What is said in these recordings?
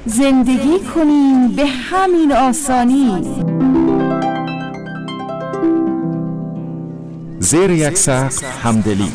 زندگی کنیم به همین آسانی. زیر یک سقف همدلی،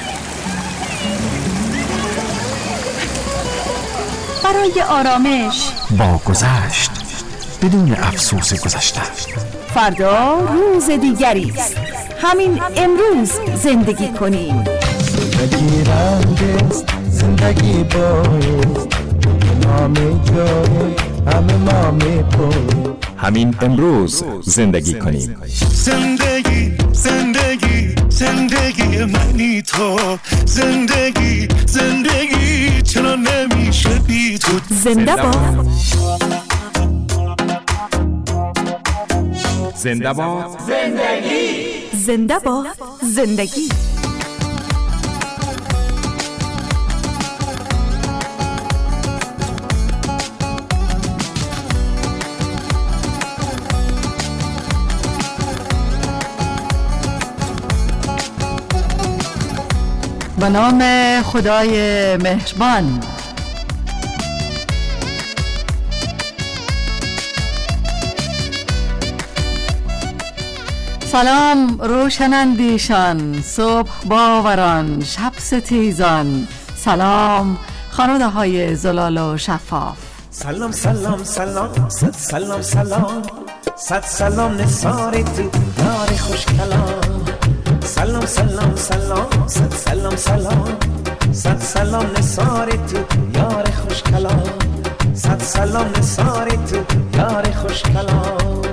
برای آرامش با گذشت بدون افسوس گذشته. فردا روز دیگری است، همین امروز زندگی کنیم. زندگی رنگ است، زندگی بایست، نام جای همه ما میپویم. همین امروز زندگی کنیم. زندگی زندگی زندگی منی تو، زندگی زندگی چرا نمیشه بی تو. زنده باد، زنده باد زندگی، زنده باد زندگی. به نام خدای مهربان. سلام روشنندیشان، صبح باوران، شب ستیزان. سلام خانواده های زلال و شفاف. سلام سلام سلام صد سلام سلام صد سلام نثاری تو یار خوش کلام. سلام سلام سلام صد سلام سلام صد سلام نثاری تو یار خوش کلام. صد سلام نثاری تو یار خوش کلام.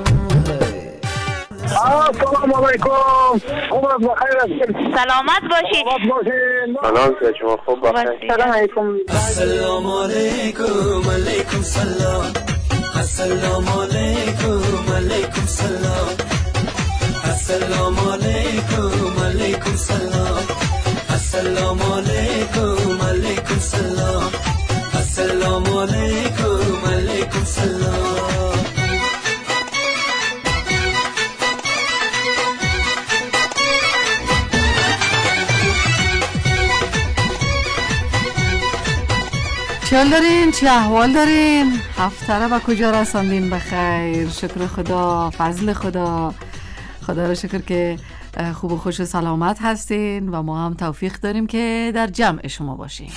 السلام علیکم، عمرت بخیر است. سلامت باشید. سلام شما خوب بخیر. سلام علیکم. السلام علیکم، علیکم سلام. السلام علیکم، علیکم سلام. السلام علیکم، علیکم سلام. السلام علیکم، علیکم سلام. السلام علیکم، علیکم سلام. چه دارین؟ چه احوال دارین؟ هفته را به کجا رساندین؟ بخیر، شکر خدا، فضل خدا. خدا را شکر که خوب و خوش و سلامت هستین و ما هم توفیق داریم که در جمع شما باشیم.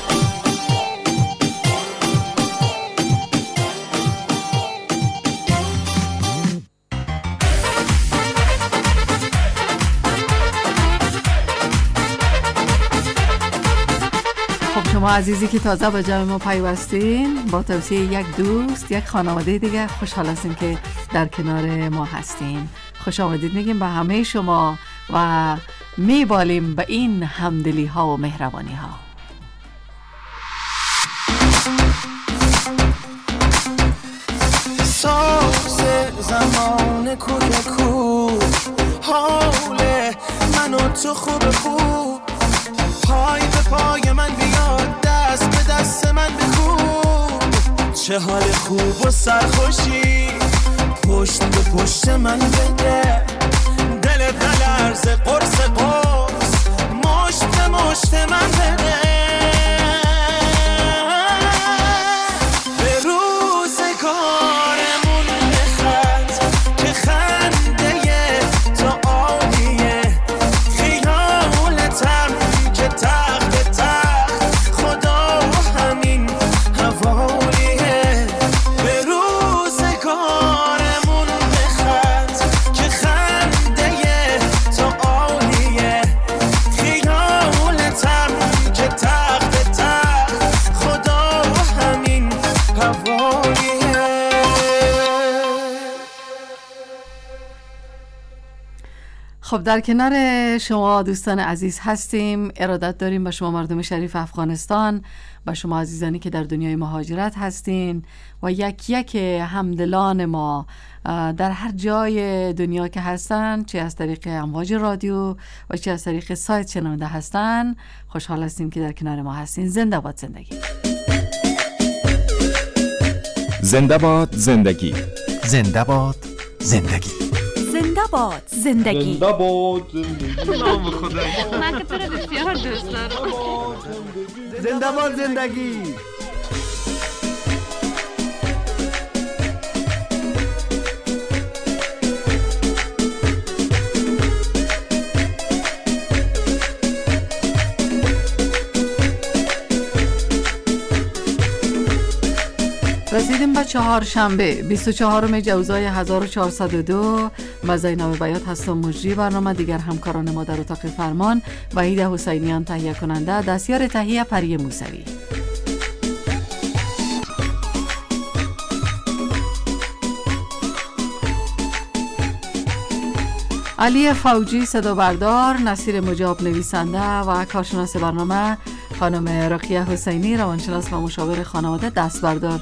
شما عزیزی که تازه به جمع ما پیوستین، با توصیه یک دوست، یک خانواده دیگه خوشحال هستیم که در کنار ما هستین. خوش آمدید میگیم به همه شما و میبالیم به این همدلی ها و مهربانی ها. ساز زمان کوچکو، حال من و تو خوب خوب. پای به پای من بیاد، دست به دست من بکوب. چه حال خوب و سرخوشی پشت به پشت من بده. دلت نلرزه قرص قرص، مشت به مشت من بده. به روزگارمون بخند که خنده تو عالیه. خیالتم که تخت تخت خدا همین حوالیه. به روزگارمون بخند که خنده تو عالیه. خیالتم که تخت تخت خدا همین حوالیه. خب در کنار شما دوستان عزیز هستیم. ارادت داریم به شما مردم شریف افغانستان، به شما عزیزانی که در دنیای مهاجرت هستین و یک یک همدلان ما در هر جای دنیا که هستن، چه از طریق امواج رادیو و چه از طریق سایت شنونده هستن. خوشحال هستیم که در کنار ما هستین. زنده باد زندگی. زنده باد زندگی، زنده باد زندگی، زنده باد زندگی. زنده باد زندگی. نام خدایی. من که تو رو بسیار دوست دارم. زنده باد زندگی. رسیدیم به چهارشنبه 24 جوزای 1402. و زینب بیات هستم مجری برنامه. دیگر همکاران ما در اتاق فرمان وحید حسینیان تهیه کننده، دستیار تهیه پری موسوی. علی فوجی صدا بردار، نصیر مجاب نویسنده و کارشناس برنامه خانم رقیه حسینی روانشناس و مشاور خانواده دست بردار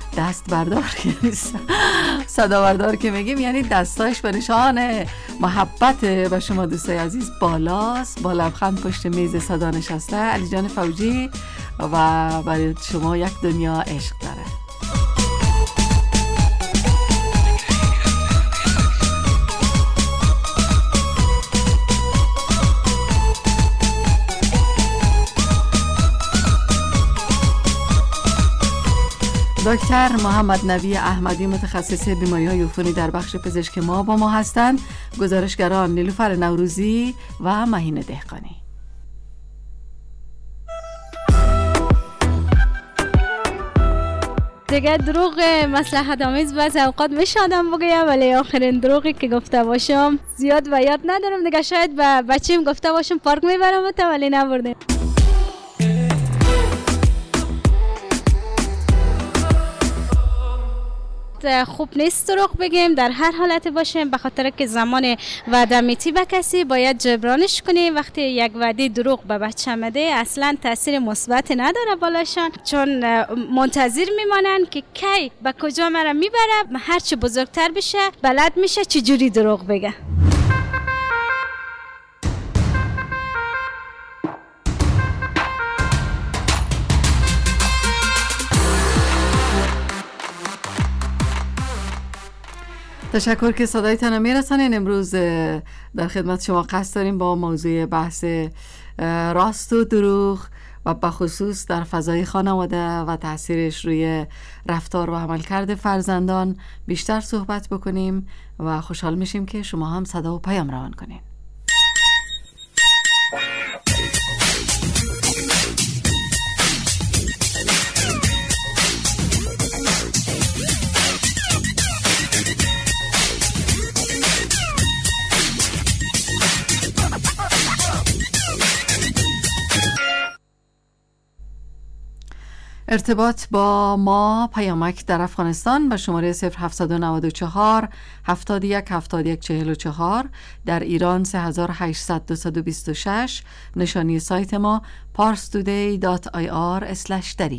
صدا بردار که میگیم یعنی دستاش به نشان محبت به شما دوستای عزیز بالاست، با لبخند پشت میز صدا نشسته. علی جان فوجی و برای شما یک دنیا عشق داره. دکتر محمد نبی احمدی متخصص بیماری‌های عفونی در بخش پزشک ما با ما هستند. گزارشگران نیلوفر نوروزی و مهین دهقانی. دیگه دروغ مصلحت آمیز بعضی اوقات میشه آدم بگه، ولی آخرین دروغی که گفته باشم زیاد و یاد ندارم. دیگه شاید به بچه‌م گفته باشم پارک میبرم ولی نبردم. خوب نیست دروغ بگیم در هر حالت باشیم، به خاطر که زمان وعده میتی به کسی باید جبرانش کنی. وقتی یک وعده دروغ به بچه مده اصلا تاثیر مثبت نداره بالاشان، چون منتظر میمانن که کی به کجا مرا میبره، هرچی بزرگتر بشه بلد میشه چجوری دروغ بگه. تشکر که صدایتان میرسانین. امروز در خدمت شما قصد داریم با موضوع بحث راست و دروغ و بخصوص در فضای خانواده و تأثیرش روی رفتار و عملکرد فرزندان بیشتر صحبت بکنیم و خوشحال میشیم که شما هم صدا و پیام روان کنین. ارتباط با ما پیامک در افغانستان به شماره 0794 71 71 44، در ایران 3800 نشانی سایت ما parstoday.ir/dari.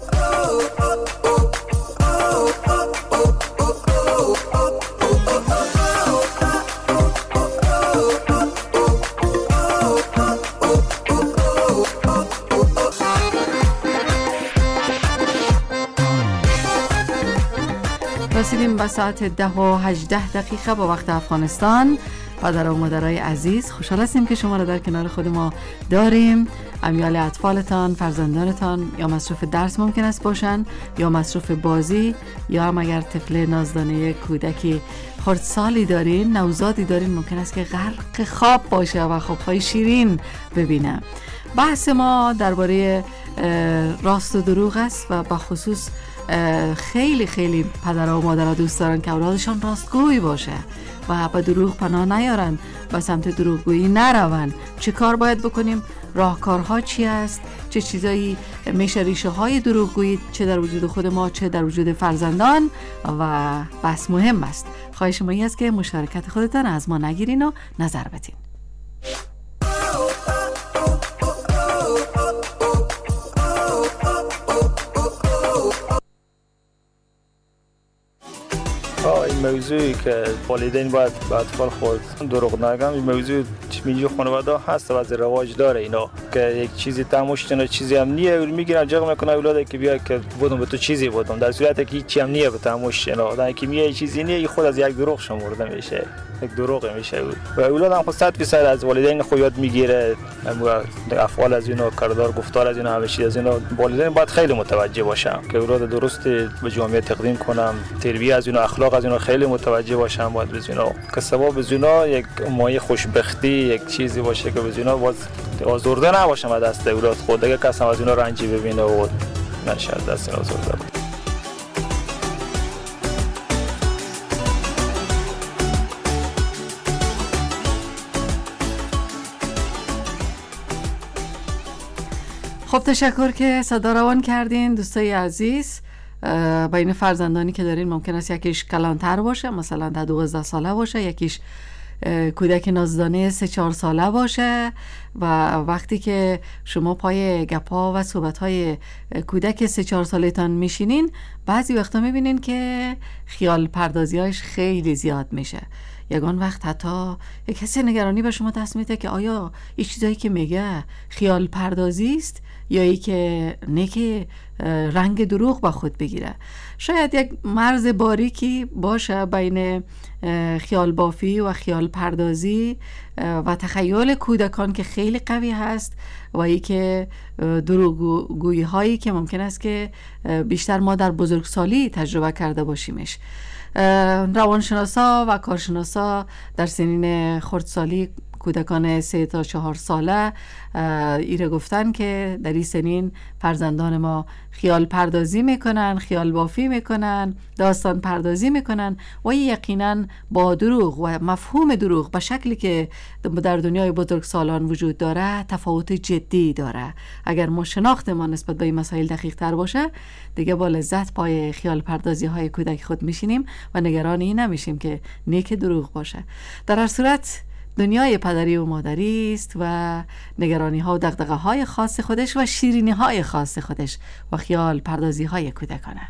رسیدیم به ساعت 10:18 با وقت افغانستان. پدر و مادرای عزیز، خوشحال هستیم که شما را در کنار خود ما داریم. امیال اطفالتان، فرزندانتان یا مصروف درس ممکن است باشن، یا مصروف بازی، یا هم اگر طفل نازدانه کودکی خردسالی دارین، نوزادی دارین، ممکن است که غرق خواب باشه و خوابهای شیرین ببینه. بحث ما درباره راست و دروغ است و بخصوص خیلی خیلی پدرها و مادرها دوست دارن که اولادشان راستگوی باشه و به دروغ پناه نیارن، به سمت دروغگویی نرون. چه کار باید بکنیم؟ راهکارها چی است؟ چه چیزایی میشه ریشه های دروغگویی چه در وجود خود ما چه در وجود فرزندان؟ و بس مهم است. خواهش ما این است که مشارکت خودتان از ما نگیرین و نظر بدین. این موضوعی که والدین باید به اطفال خود دروغ نگن، این موضوع میجی خانواده هست و از رواج داره اینا که یک چیزی تموش کنه چیزی هم نیه میگیرن جغ میکنه اولاد که بیا که بودم به تو چیزی بودم، در صورتی که هیچی هم نیه به تموش اینا، در اینکه میگه چیزی نیه خود از یک دروغ شمرده میشه، یک دروغ میشه و اولاد هم خود 100% از والدین خود یاد میگیره. افعال از اینا، کردار گفتار از اینا، همه چیز از اینا والدین باید خیلی متوجه باشن که اولاد درست به جامعه تقدیم کنم، تربیت از اینا، اخلاق از اینا خیلی متوجه باشن. باید به اینا که سبب زنا یک مایه خوشبختی یک چیزی باشه که به اینا باز آزرده نباشم از دست اولاد خود، اگه کس هم از اینا رنجی ببینه و نشه از دست اینا آزرده باشه. خب تشکر که صدا روان کردین دوستای عزیز. بین فرزندانی که دارین ممکن است یکیش کلانتر باشه، مثلا 12 ساله باشه، یکیش کودک نازدانه 3-4 ساله باشه و وقتی که شما پای گپا و صحبت‌های کودک 3-4 سالتان میشینین بعضی وقتا میبینین که خیال پردازی‌هاش خیلی زیاد میشه. یگان وقت حتی یک کسی نگرانی به شما دست میده که آیا این چیزایی که میگه خیال پردازی است یا ای که نه رنگ دروغ با خود بگیره. شاید یک مرز باریکی باشه بین خیال بافی و خیال پردازی و تخیل کودکان که خیلی قوی هست و ای که دروغگویی هایی که ممکن است که بیشتر ما در بزرگسالی تجربه کرده باشیمش. روانشناسا و کارشناسا در سنین خردسالی کودکان 3 تا 4 ساله ایره گفتن که در این سنین فرزندان ما خیال پردازی میکنن، خیال بافی میکنن، داستان پردازی میکنن و یقینا با دروغ و مفهوم دروغ به شکلی که در دنیای بزرگسالان وجود داره تفاوت جدی داره. اگر ما شناخت ما نسبت به این مسائل دقیق تر باشه دیگه با لذت پای خیال پردازی های کودک خود میشینیم و نگران این نمیشیم که نیک دروغ باشه. در هر صورت دنیای پدری و مادری است و نگرانی ها و دغدغه های خاص خودش و شیرینی های خاص خودش و خیال پردازی های کودکانه.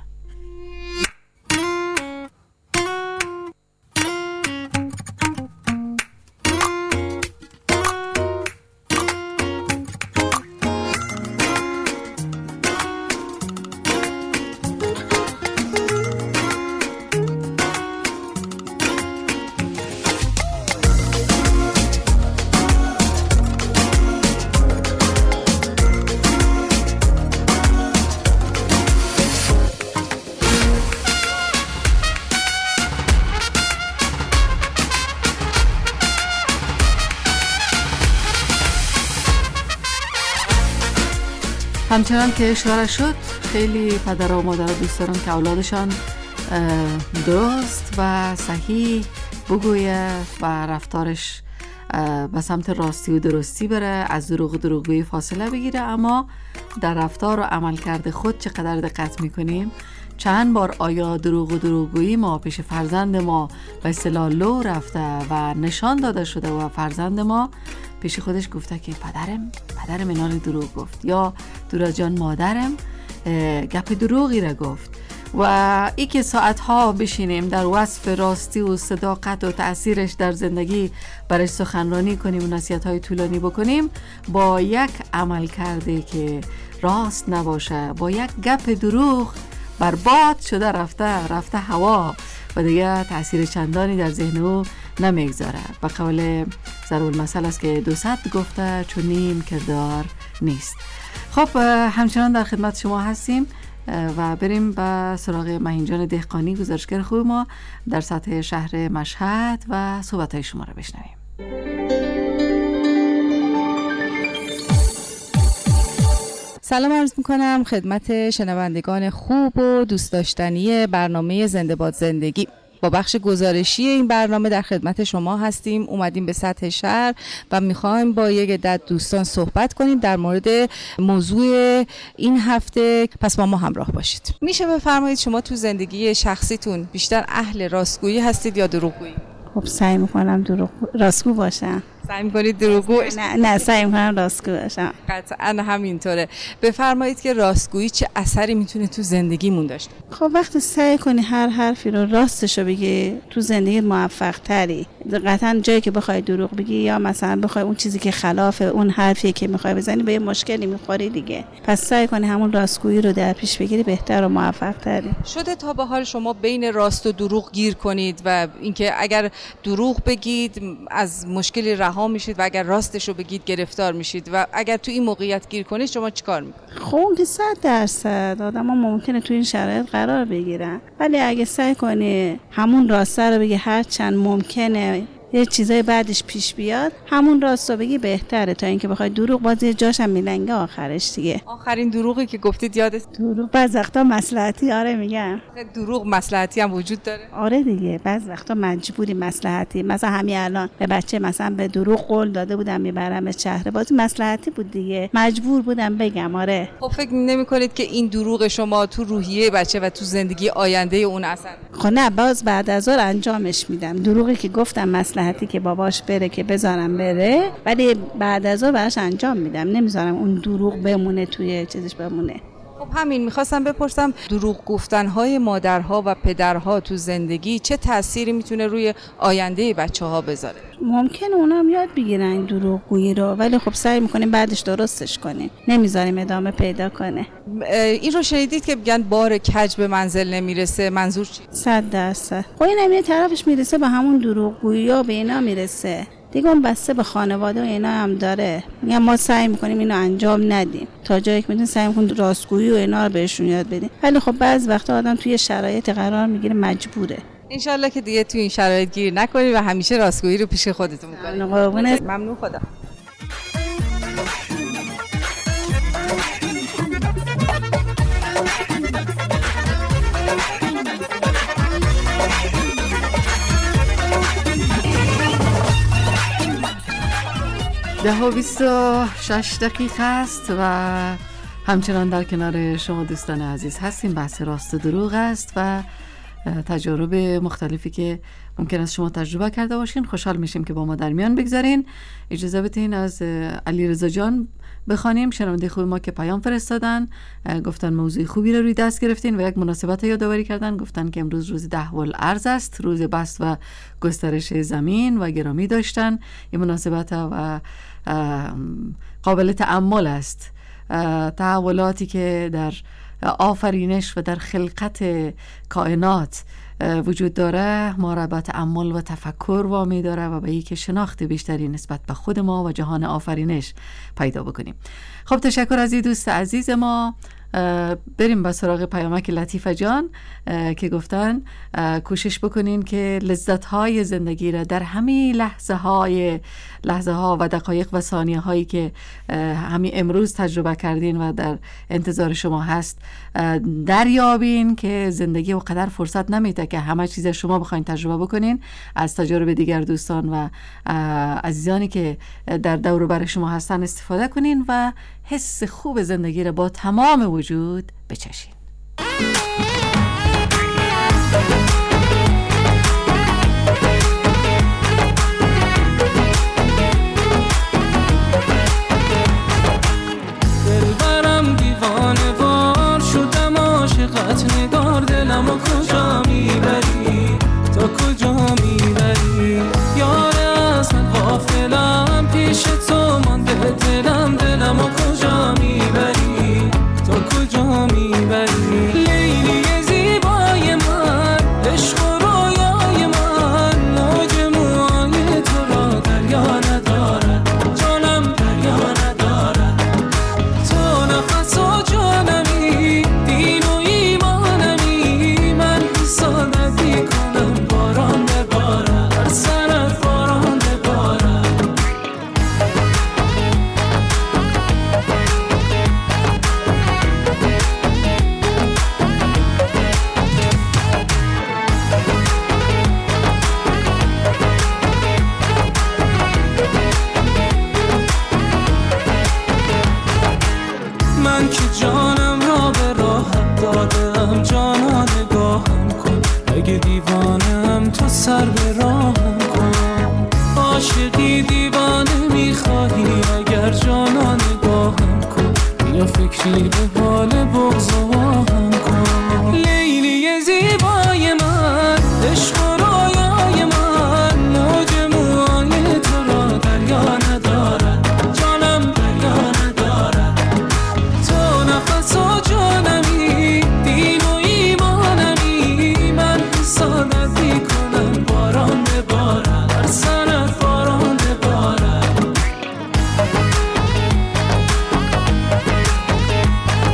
همچنان که اشاره شد خیلی پدر و مادر دوست دارن که اولادشان درست و صحیح بگویه و رفتارش به سمت راستی و درستی بره، از دروغ و دروغگویی فاصله بگیره. اما در رفتار و عملکرد خود چقدر دقت میکنیم؟ چند بار آیا دروغ و دروغگویی ما پیش فرزند ما به اصطلاح لو رفته و نشان داده شده و فرزند ما پیش خودش گفته که پدرم اینال دروغ گفت یا دورا جان مادرم گپ دروغی را گفت. و ای که ساعتها بشینیم در وصف راستی و صداقت و تأثیرش در زندگی برای سخنرانی کنیم و نصیحت‌های طولانی بکنیم با یک عمل کرده که راست نباشه، با یک گپ دروغ برباد شده رفته هوا و دیگه تأثیر چندانی در ذهن او نمیگذاره. به قول ضرب المثل است که 200 گفته چنین کردار نیست. خب همچنان در خدمت شما هستیم و بریم به سراغ مهین جان دهقانی، گزارشگر خوب ما در سطح شهر مشهد و صحبت‌های شما رو بشنویم. سلام عرض میکنم خدمت شنوندگان خوب و دوست داشتنی برنامه زنده باد زندگی. با بخش گزارشی این برنامه در خدمت شما هستیم. اومدیم به سطح شهر و میخوایم با یک عدد دوستان صحبت کنیم در مورد موضوع این هفته. پس با ما همراه باشید. میشه بفرمایید شما تو زندگی شخصیتون بیشتر اهل راستگویی هستید یا دروغگویی؟ خب سعی میکنم راستگو باشم. سعی میکنید دروغگو؟ نه سعی میکنم راستگو باشم. قطعا همینطوره. بفرمایید که راستگویی چه اثری میتونه تو زندگیمون داشته؟ خب وقتی سعی کنی هر حرفی رو راستشو بگی تو زندگی موفق تری. قطعا جایی که بخوای دروغ بگی یا مثلا بخوای اون چیزی که خلاف اون حرفی که میخوای بزنی به یه مشکلی میخوری دیگه. پس سعی کنی همون راستگویی رو در پیش بگیری، بهتر و موفق تری. شده تا به حال شما بین راست و دروغ گیر کنید و اینکه اگر دروغ بگید از مشکلی رها میشید و اگر راستش رو بگید گرفتار میشید و اگر تو این موقعیت گیر کنید شما چیکار میکنید؟ خب که 100% آدما ممکنه تو این شرایط قرار بگیرن، ولی اگه سعی کنی همون راسته رو بگی هر چند ممکنه یه چیزای بعدش پیش بیاد، همون راستو بگی بهتره تا اینکه بخوای دروغ باز یه جاشم میلنگه آخرش دیگه. آخرین دروغی که گفتید یادت؟ دروغ بعض وقتا مصلحتی، آره میگم. دروغ مصلحتی هم وجود داره؟ آره دیگه، بعض وقتا مجبوری مصلحتی. مثلا همین الان به بچه مثلا به دروغ قول داده بودم میبرم شهر بازی، مصلحتی بود دیگه، مجبور بودم بگم. آره. خب فکر نمی‌کنید که این دروغ شما تو روحیه بچه و تو زندگی آینده اون اثر؟ خب نه، باز بعد از ظهر انجامش میدم. دروغی که گفتم مصلحتی که باباش بره که بذارم بره، ولی بعد از ظهر براش انجام میدم، نمیذارم اون دروغ بمونه توی چیزش بمونه. خب همین میخواستم بپرسم، دروغ گفتنهای مادرها و پدرها تو زندگی چه تأثیری میتونه روی آینده بچه‌ها بذاره؟ ممکنه اونم یاد بگیرن دروغگویی رو، ولی خب سعی میکنیم بعدش درستش کنیم، نمیذاریم ادامه پیدا کنه. این رو شنیدید که میگن بار کج به منزل نمیرسه، منظور چی؟ 100%. خب این یه طرفش میرسه به همون دروغگویی و به اینا میرسه دیگه، اون بسته به خانواده و اینا هم داره. میگم ما سعی میکنیم اینو انجام ندیم، تا جایی که میتونیم سعی میکنیم راستگویی و اینا رو بهشون یاد بدیم، ولی خب بعض وقتا آدم توی شرایط قرار میگیره مجبوره. انشالله که دیگه توی این شرایط گیر نکنید و همیشه راستگویی رو پیش خودتون کنید. ممنون، خدا. ده و 26 دقیقه است و همچنان در کنار شما دوستان عزیز هستیم. بحث راست و دروغ است و تجارب مختلفی که ممکن است شما تجربه کرده باشین. خوشحال میشیم که با ما در میان بگذارین. اجازه بدین از علیرضا جان بخوانیم، شنونده خوب ما که پیام فرستادن، گفتن موضوع خوبی رو روی دست گرفتین و یک مناسبت یادآوری کردن. گفتن که امروز روز دهو الارض است، روز بسط و گسترش زمین و گرامی داشتن. این مناسبت و قابل تأمل است. تحولاتی که در آفرینش و در خلقت کائنات وجود داره ما را به تأمل و تفکر وامی داره و به اینکه شناخت بیشتری نسبت به خود ما و جهان آفرینش پیدا بکنیم. خب تشکر از این دوست عزیز ما. بریم به سراغ پیامک لطیفه جان که گفتن کوشش بکنین که لذت‌های زندگی را در همین لحظه ها و دقایق و ثانیه هایی که همین امروز تجربه کردین و در انتظار شما هست دریابین که زندگی و قدر فرصت نمیده که همه چیز شما بخواین تجربه بکنین. از تجارب دیگر دوستان و عزیزانی که در دور و بر شما هستن استفاده کنین و حس خوب زندگی را با تمام وجود بچشین. دلبرم دیوانه وار شدم، عاشقت نگار، دلمو کجا میبری، تا کجا میبری یاره، از من غافلم، پیش تو مانده دلم، دلمو کجا میبری، تا کجا میبری. لیلی زیبای من، عشق و رویای من، موج موهای تو را دریا ندارد، جانم دریا ندارد. تو نفس و جانمی، دین و ایمانمی، من حسادتی کنم باران ببارد، بر سرت باران ببارد. من که جانم را به راحت دادم، جانا نگاهم کن، اگه دیوانم تو سر به راهم کن. عاشقی دیوانه میخواهی، اگر جانا نگاهم کن، بیا فکری به حال بغض و آهم کن. لیلی زیبای من، عشق و رویای من، موج موهای تو را دریا ندارد، جانم دریا ندارد. تو نفس و جانمی، دین و ایمانمی، من حسادتی کنم باران ببارد، بر سرت باران ببارد.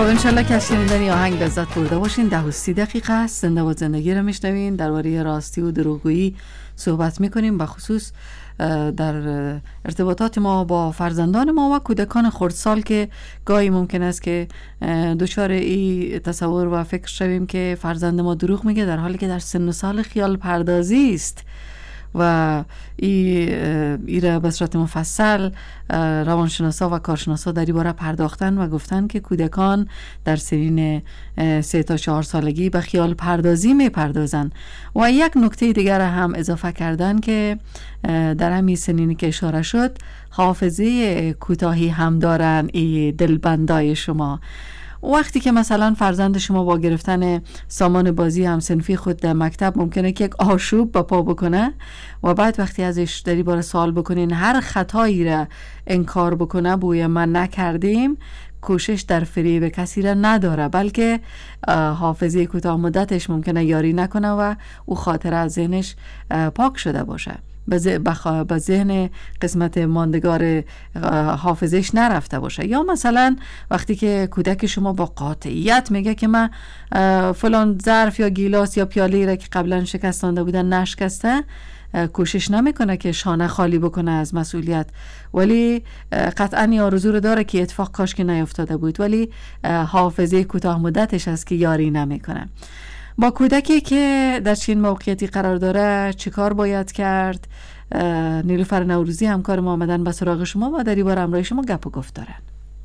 خب انشالله که از شنیدن آهنگ لذت برده باشین. 10 و 30 دقیقه است. زنده با زندگی رو میشنوین. درباره راستی و دروغگویی صحبت میکنیم، به خصوص در ارتباطات ما با فرزندان ما و کودکان خردسال که گاهی ممکن است که دچار این تصور و فکر شویم که فرزند ما دروغ میگه در حالی که در سن و سال خیال پردازی است. و ایره به صورت مفصل روانشناسا و کارشناسا در این باره پرداختن و گفتن که کودکان در سنین 3 تا 4 سالگی به خیال پردازی می پردازن. و یک نکته دیگر هم اضافه کردن که در همین سنینی که اشاره شد حافظه کوتاهی هم دارن این دلبندای شما. وقتی که مثلا فرزند شما با گرفتن سامان بازی هم صنفی خود در مکتب ممکنه که یک آشوب با پا بکنه و بعد وقتی ازش داری باره سوال بکنین هر خطایی را انکار بکنه، بوی من نکردیم، کوشش در فریب کسی را نداره، بلکه حافظه کوتاه مدتش ممکنه یاری نکنه و او خاطره از ذهنش پاک شده باشه، به ذهن قسمت ماندگار حافظش نرفته باشه. یا مثلا وقتی که کودک شما با قاطعیت میگه که من فلان ظرف یا گیلاس یا پیاله را که قبلا شکستانده بودن نشکسته، کوشش نمیکنه که شانه خالی بکنه از مسئولیت، ولی قطعا آرزو رو داره که اتفاق کاش که نیفتاده بود، ولی حافظه کوتاه مدتش است که یاری نمیکنه. با کودکی که در چین موقعیتی قرار داره چیکار باید کرد؟ نیلوفر نوروزی همکار ما آمدن به سراغ شما و در این باره همراه شما گپ و گفت دارن.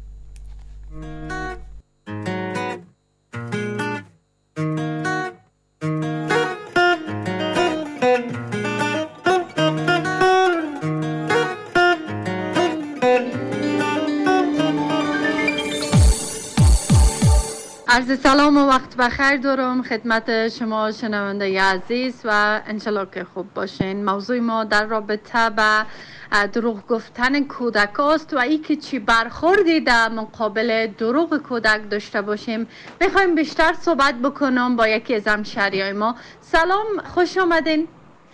عرض سلام و وقت بخیر دارم خدمت شما شنونده عزیز و انشالله که خوب باشین. موضوع ما در رابطه با دروغ گفتن کودک است و ای که چی برخوردی در مقابل دروغ کودک داشته باشیم. میخوایم بیشتر صحبت بکنم با یکی از همشهریای ما. سلام، خوش آمدین.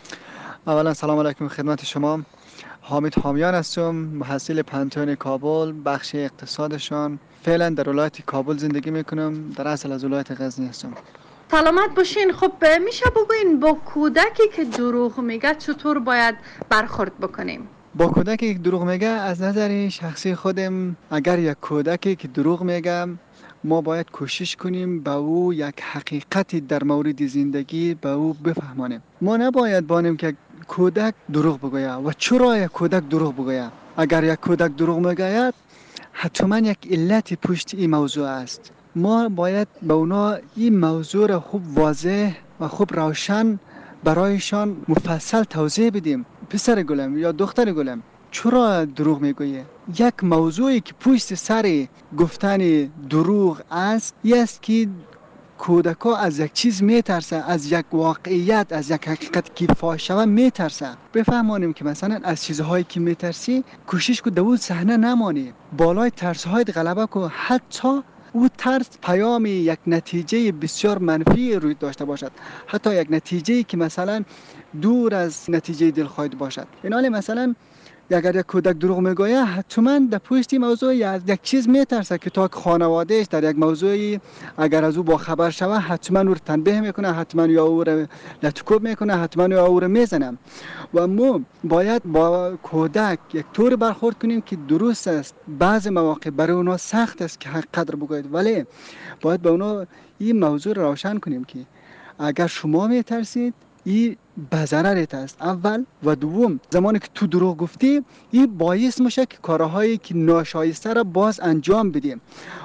اولا سلام علیکم خدمت شما. حامد حامیان هستم، محصل پانتئون کابل، بخش اقتصادشان. فعلا در ولایت کابل زندگی میکنم، در اصل از ولایت غزنی هستم. سلامت باشین. خب میشه بگوین با کودکی که دروغ میگه چطور باید برخورد بکنیم؟ با کودکی که دروغ میگه از نظر شخصی خودم، اگر یک کودکی که دروغ میگه ما باید کوشش کنیم به او یک حقیقتی در مورد زندگی به او بفهمانیم. ما نباید بانیم که کودک دروغ بگوید و چرا یک کودک دروغ بگوید. اگر یک کودک دروغ میگوید حتما یک علت پشت این موضوع است. ما باید به اونا این موضوع را خوب واضح و خوب روشن برایشان مفصل توضیح بدیم. پسر گلم یا دختر گلم، چرا دروغ میگویی؟ یک موضوعی که پشت سر گفتن دروغ است است که کودک‌ها از یک چیز میترسه، از یک واقعیت، از یک حقیقت که فاش شود میترسه. بفهمانیم که مثلا از چیزهایی که میترسی کوشش کن در صحنه نمانی، بالای ترس‌های غلبه کن، حتی او ترس پیام یک نتیجه بسیار منفی روی داشته باشد، حتی یک نتیجه که مثلا دور از نتیجه دلخواه باشد. اینالی مثلا اگر یک کودک دروغ میگوید حتما در پشت موضوع یک چیز میترسه که تا خانوادهش در یک موضوعی اگر از او با خبر شود حتما او رو تنبیه میکنه، حتما یا او رو لطکوب میکنه، حتما یا او رو میزنه. و ما باید با کودک یک طور برخورد کنیم که درست است. بعض مواقع برای اونا سخت است که حقیقت رو بگوید، ولی باید به اونا این موضوع رو روشن کنیم که اگر شما میترسید این به ضررت است، اول، و دوم زمانی که تو دروغ گفتی این باعث میشه که کارهایی که ناشایسته را باز انجام بدیم.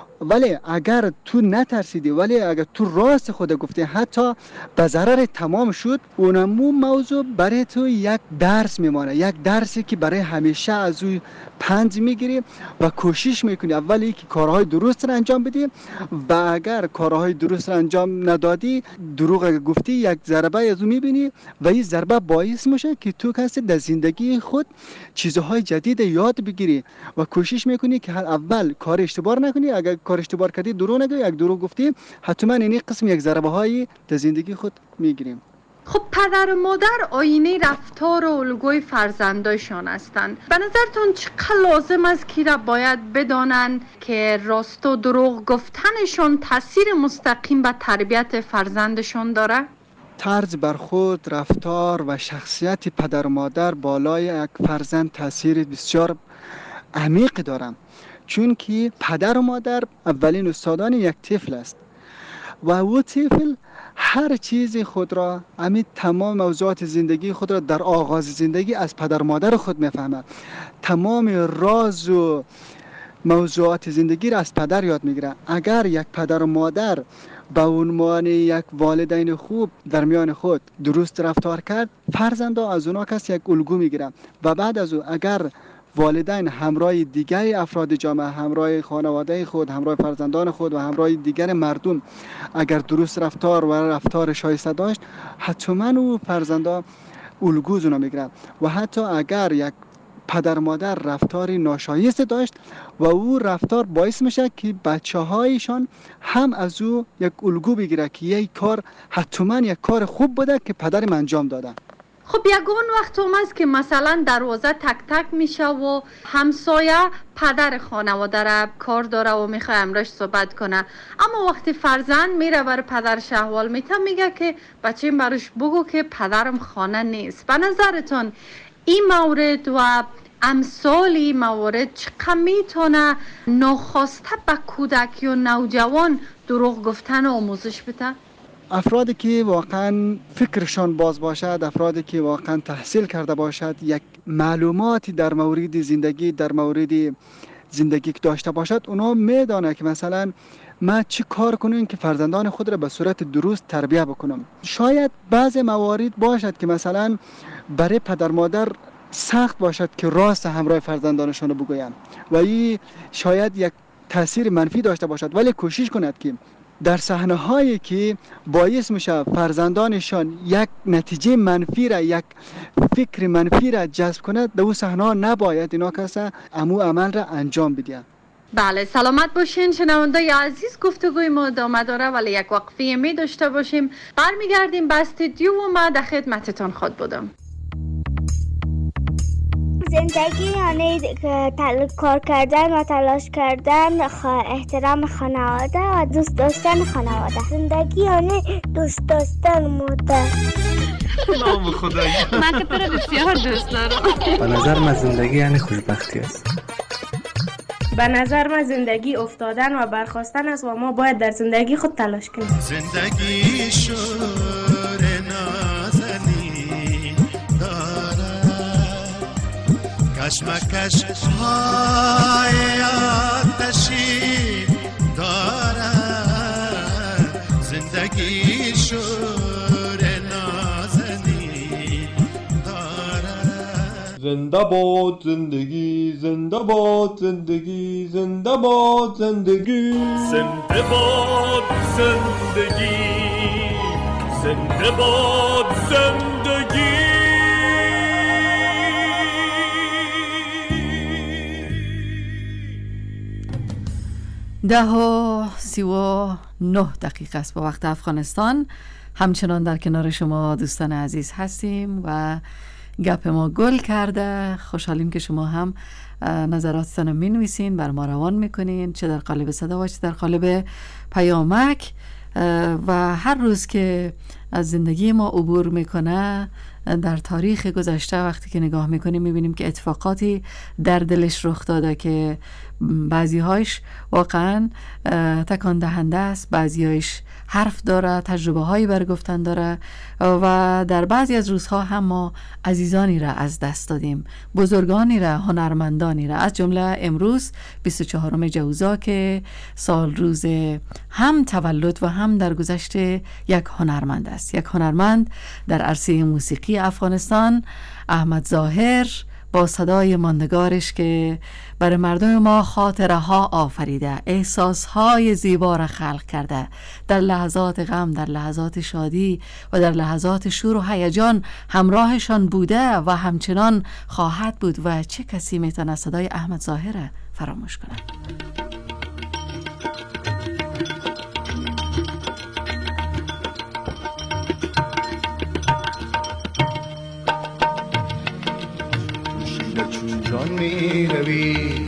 ولی اگر تو نترسیدی، ولی اگر تو راست خود گفتی حتی به ضرر تمام شد، اونمو موضوع برای تو یک درس میمانه، یک درسی که برای همیشه از او پند میگیری و کوشش میکنی اولی که کارهای درست را انجام بدی و اگر کارهای درست را انجام ندادی، دروغ اگر گفتی، یک ضربه از او میبینی و این ضربه باعث میشه که تو کسی در زندگی خود چیزهای جدید یاد بگیری و کوشش میکنی که اول کار اشتباه نکنی. اگر کار اشتباه کردی، دروغ نگوی، یک دروغ گفتی، حتما این قسم یک ضربه های در زندگی خود میگیریم. خب پدر و مادر آینه رفتار و الگوی فرزندایشان هستند. به نظرتون چقدر لازم است که را باید بدانند که راست و دروغ گفتنشون تاثیر مستقیم به تربیت فرزندشون داره؟ طرز برخورد، رفتار و شخصیت پدر و مادر بالای یک فرزند تاثیر بسیار عمیق دارند، چون که پدر و مادر اولین استادان یک طفل است و او طفل هر چیز خود را، همین تمام موضوعات زندگی خود را در آغاز زندگی از پدر و مادر خود میفهمد. تمام راز و موضوعات زندگی را از پدر یاد میگیره. اگر یک پدر و مادر به عنوان یک والدین خوب در میان خود درست رفتار کرد، فرزندها از اونا کسی یک الگو میگیرن و بعد از او اگر والدین همراه دیگر افراد جامعه، همراه خانواده خود، همراه فرزندان خود و همراه دیگر مردم اگر درست رفتار و رفتار شایسته داشت، حتما او فرزندا الگو از اونا میگیرن. و حتی اگر یک پدر مادر رفتاری ناشایسته داشت و او رفتار باعث میشه که بچه هایشان هم از او یک الگو بگیره که یک کار حتما یک کار خوب بوده که پدرم انجام داده. خب یگان وقت است که مثلا دروازه تک تک میشه و همسایه پدر خانواده را کار داره و میخواه امروز صحبت کنه، اما وقتی فرزند میره بر پدرش احوال میده، میگه که بچه برش بگو که پدرم خانه نیست. به نظرتون این مورد و امثالی موارد چقدر میتونه ناخواسته به کودک یا نوجوان دروغ گفتن و آموزش بده؟ افرادی که واقعا فکرشان باز باشد، افرادی که واقعا تحصیل کرده باشد، یک معلوماتی در مورد زندگی که داشته باشد، اونا میدانه که مثلا من چی کار کنم که فرزندان خود را به صورت درست تربیت بکنم. شاید بعض موارد باشد که مثلا برای پدر مادر سخت باشد که راست همراه فرزندانشان رو بگویند و این شاید یک تاثیر منفی داشته باشد، ولی کوشش کند که در صحنه هایی که باعث میشه فرزندانشان یک نتیجه منفی را، یک فکر منفی را جذب کند، در اون صحنه ها نباید اینا کسا امو عمل را انجام بدهند. بله، سلامت باشین شنونده عزیز. گفتگوی ما ادامه داره ولی یک وقفه می داشته باشیم. برمیگردیم به استودیو و من در خدمتتان خود بودم. زندگی یعنی کار کردن و تلاش کردن، احترام خانواده و دوست داشتن خانواده. زندگی یعنی دوست داشتن مادر. نام خدایی. من که تو رو بسیار دوست دارم. به نظر من زندگی یعنی خوشبختی است. به نظر من زندگی افتادن و برخاستن است و ما باید در زندگی خود تلاش کنیم. زندگی شور نازنین داره، کشمکش های آتشین داره. زندگی شور نازنین داره. زنده باد زندگی، زنده باد زندگی، زنده باد زندگی، زنده باد زندگی، زنده باد زندگی. 10:39 است با وقت افغانستان. همچنان در کنار شما دوستان عزیز هستیم و گپ ما گل کرده. خوشحالیم که شما هم نظراتتان می نویسین، بر ما روان میکنین، چه در قالب صدا و چه در قالب پیامک. و هر روز که از زندگی ما عبور میکنه در تاریخ گذشته وقتی که نگاه میکنیم میبینیم که اتفاقاتی در دلش رخ داده که بعضی هایش واقعا تکان دهنده است، بعضی هایش حرف داره، تجربه هایی برگفتن داره و در بعضی از روزها هم ما عزیزانی را از دست دادیم، بزرگانی را، هنرمندانی را، از جمله امروز 24 جوزا که سال روز هم تولد و هم در گذشت یک هنرمند است، یک هنرمند در عرصه موسیقی افغانستان، احمد ظاهر، با صدای ماندگارش که برای مردم ما خاطره ها آفریده، احساس های زیبا را خلق کرده، در لحظات غم، در لحظات شادی و در لحظات شور و هیجان همراهشان بوده و همچنان خواهد بود و چه کسی میتونه صدای احمد ظاهر فراموش کنه؟ جان می روی،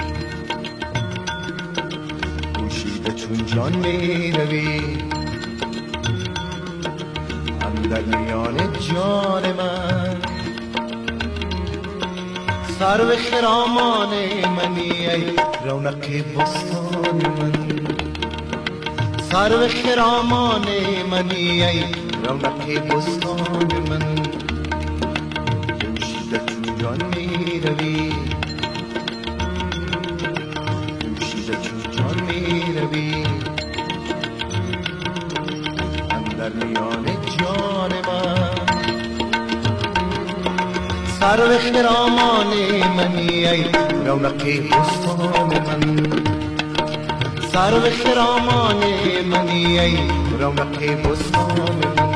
پوشیده چون جان می روی، اندر میان جان من. سرو خرامان منی ای رونق بستان من، سرو خرامان منی ای رونق بستان من. پوشیده چون جان می روی، پوشیده چون جان می روی، اندر میان جان من. سرو خرامان منی ای رونق بستان من، سرو خرامان منی ای رونق بستان من.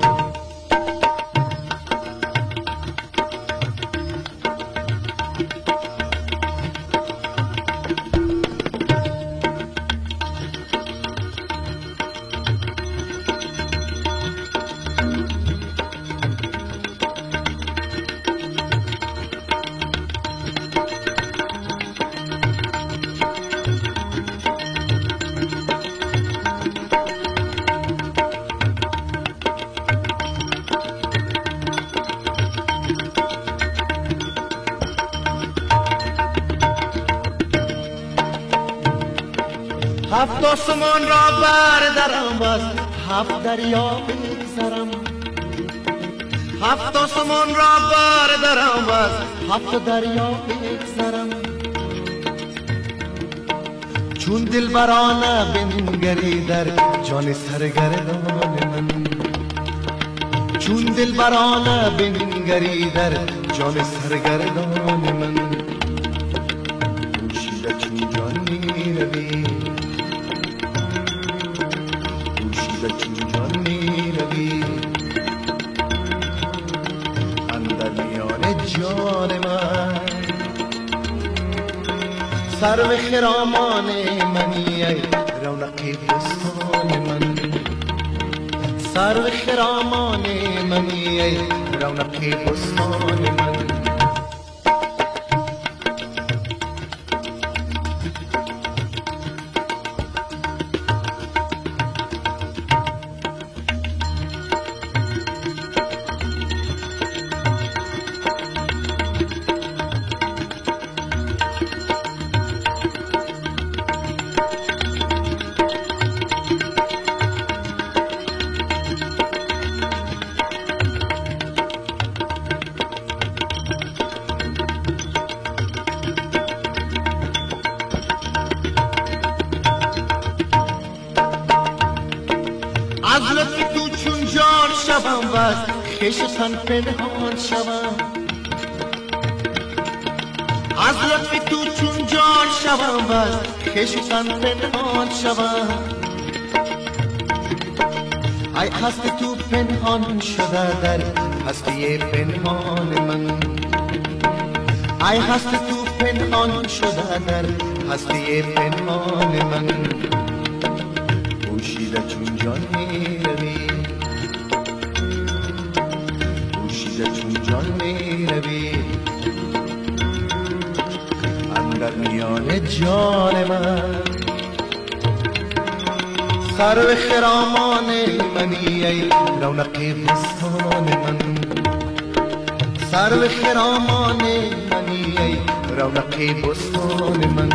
هفت آسمان را بردرم و از هفت دریا بگذرم، هفت آسمان را بردرم و از هفت دریا بگذرم. چون دلبرانه بنگری در جان سرگردان من، چون دلبرانه بنگری در جان سرگردان من. پوشیده چون جان می روی، پوشیده چون جان می روی، اندر میان جان من. سرو خرامان منی ای رونق بستان من، سرو خرامان منی ای رونق بستان من. از لطف تو چون جان شوم و از خشتن پنهان شوم، از لطف تو چون جان شوم و از خشتن پنهان شوم. ای هست تو پنهان شده در هستی پنهان من، ای هست تو پنهان شده در هستی پنهان من. پوشیده چون جان می روی، پوشیده چون جان می روی، اندر میان جان من. سرو خرامان منی ای رونق بستان من، سرو خرامان منی ای رونق بستان من.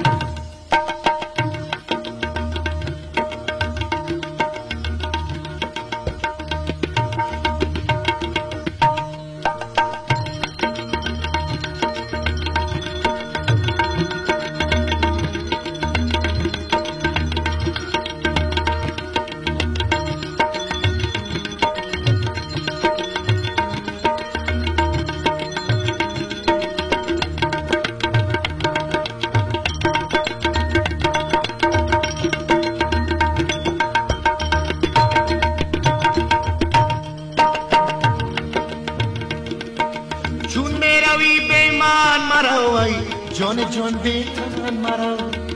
جان جان بیتن مرا،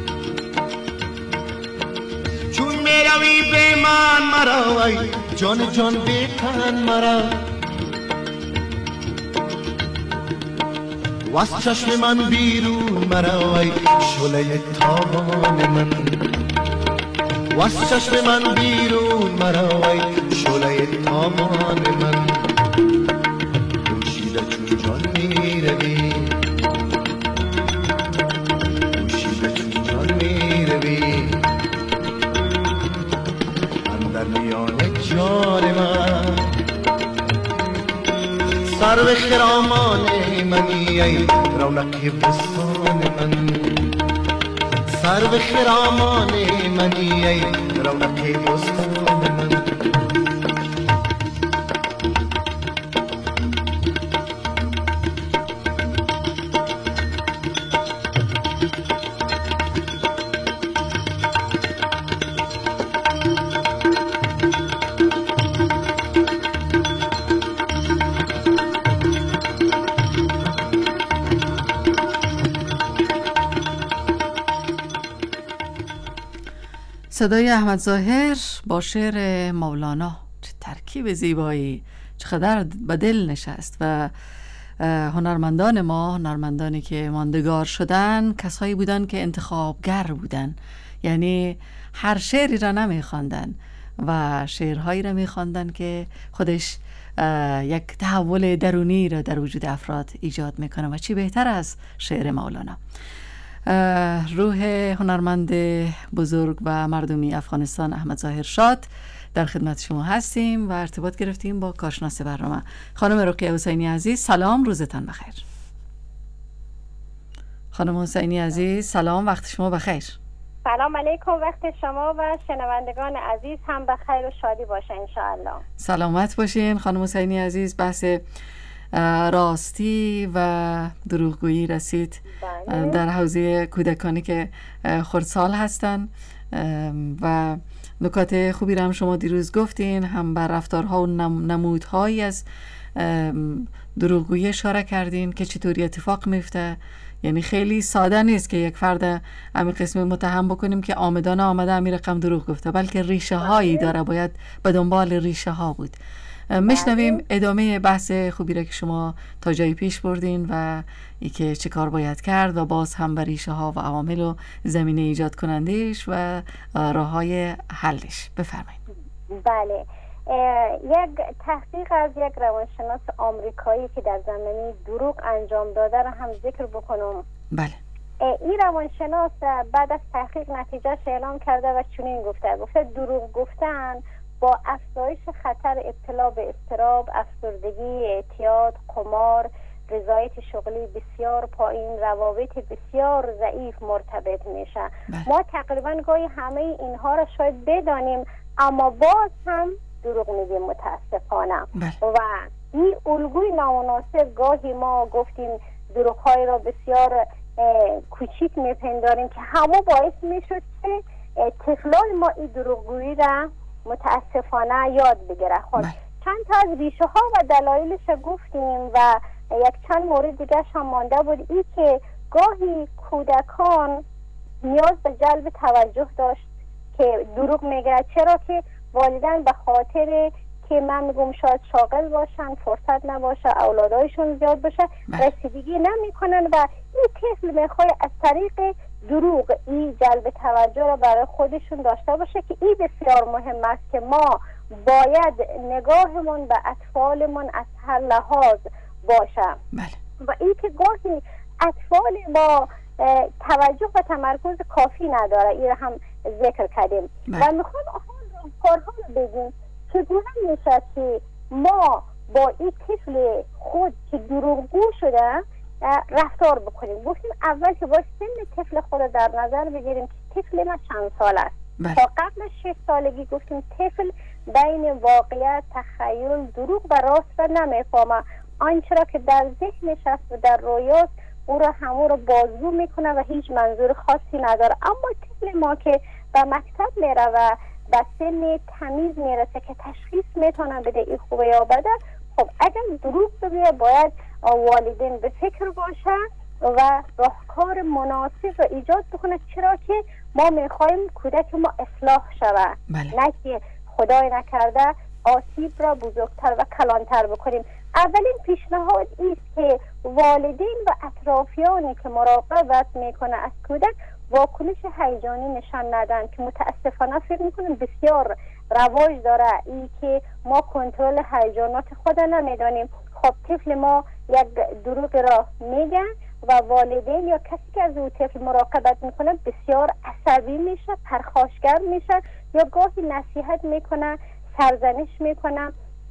چون میروی به من مرا ای جان جان بیتن مرا. و از چشم من بیرون مروی شعله تابان من و از چشم من بیرون مروی شعله تابان من پوشیده چون جان میروی پوشیده چون جان میروی اندر میان جان من سرو خرامان منی ای رونق بستان من سرو خرامان منی ای رونق بستان من صدای احمد ظاهر با شعر مولانا، چه ترکیب زیبایی، چقدر به دل نشست. و هنرمندان ما، هنرمندانی که ماندگار شدن، کسایی بودن که انتخابگر بودن، یعنی هر شعری را نمیخواندن و شعرهایی را میخواندن که خودش یک تحول درونی را در وجود افراد ایجاد میکنه و چی بهتر از شعر مولانا. روح هنرمند بزرگ و مردمی افغانستان احمد ظاهر شاد در خدمت شما هستیم و ارتباط گرفتیم با کارشناس برنامه خانم رقیه حسینی عزیز. سلام، روزتان بخیر. خانم حسینی عزیز سلام، وقت شما بخیر. سلام علیکم، وقت شما و شنوندگان عزیز هم بخیر و شادی باشه انشاءالله. سلامت باشین خانم حسینی عزیز. بحث راستی و دروغگویی رسید در حوزه کودکانی که خردسال هستن و نکات خوبی را هم شما دیروز گفتین، هم بر رفتارها و نمودهایی از دروغگویی اشاره کردین که چطوری اتفاق میفته. یعنی خیلی ساده نیست که یک فرد همین قسمی متهم بکنیم که آمده همین رقم دروغ گفته، بلکه ریشه هایی داره، باید به دنبال ریشه ها بود. میشنویم ادامه بحث خوبی را که شما تا جایی پیش بردین و ای که چه کار باید کرد و باز هم بر ریشه ها و عوامل و زمینه ایجاد کنندش و راه های حلش. بفرمایید. بله، یک تحقیق از یک روانشناس آمریکایی که در زمینه دروغ انجام داده را هم ذکر بکنم. بله. این روانشناس بعد از تحقیق نتیجهش اعلام کرده و چنین گفته دروغ گفتن با افزایش خطر ابتلا به اضطراب، افسردگی، اعتیاد، قمار، رضایت شغلی بسیار پایین، روابط بسیار ضعیف مرتبط میشه. ما تقریبا گاهی همه اینها را شاید بدانیم اما باز هم دروغ میگیم متاسفانه. و این الگوی نامناسب گاهی ما گفتیم دروغ‌های را بسیار کوچیک میپنداریم که همه باعث میشد که طفلان ما این دروغگویی را متاسفانه یاد بگیره. خب چند تا از ریشه ها و دلایلش گفتیم و یک چند مورد دیگه هم مانده بود. این که گاهی کودکان نیاز به جلب توجه داشت که دروغ میگه، چرا که والدین به خاطر که من میگم شاید شاغل باشن، فرصت نباشه، اولادایشون زیاد باشه، رسیدگی نمیکنن و این طفل میخواد از طریق دروغ این جلب توجه را برای خودشون داشته باشه که این بسیار مهم است که ما باید نگاهمون به اطفالمون از هر لحاظ باشه. و این که گاهی اطفال با توجه و تمرکز کافی نداره، این هم ذکر کردیم. و میخوام کارها رو بگیم چگونه میشه که ما با این طفل خود که دروغگو شده رفتار بکنیم. گفتیم اول که باید سن طفل خود در نظر بگیریم که طفل ما چند سال است. تا قبل 6 سالگی گفتیم طفل بین واقعیت، تخیل، دروغ و راست را نمیفهمه. آنچه را که در ذهنش است و در رویاست او را همو را بازگو میکنه و هیچ منظور خاصی نداره. اما طفل ما که به مکتب میره و به سن تمیز میرسه که تشخیص میتونه بده این خوبه یا بده، خب اگر دروغ بگه باید والدین به فکر باشه و راهکار مناسب را ایجاد بکنه، چرا که ما میخوایم کودک ما اصلاح شود. نه که خدای نکرده آسیب را بزرگتر و کلانتر بکنیم. اولین پیشنهاد است که والدین و اطرافیانی که مراقبت میکنه از کودک واکنش هیجانی نشان ندن، که متاسفانه فکر میکنم بسیار رواج داره این که ما کنترل هیجانات خود نمیدانیم. خب طفل ما یک دروغ را میگن و والدین یا کسی که از او طفل مراقبت میکنه بسیار عصبی میشه، پرخاشگر میشه، یا گاهی نصیحت میکنه، سرزنش میکنه،